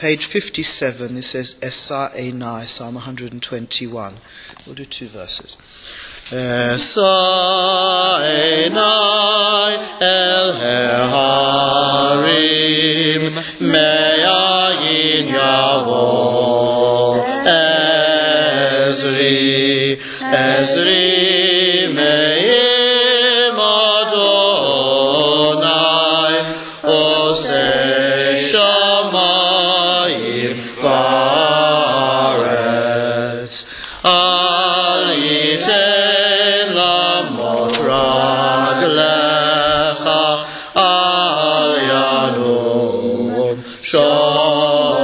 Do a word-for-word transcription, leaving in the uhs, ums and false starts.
page fifty-seven, it says Esa Einai, Psalm one hundred twenty-one. We'll do two verses. Esa Einai el Harim me'ayin yavo Ezri Ezri me'im Adonai Oseh shamayim va'aretz al yiten lamot raglecha al yanum shom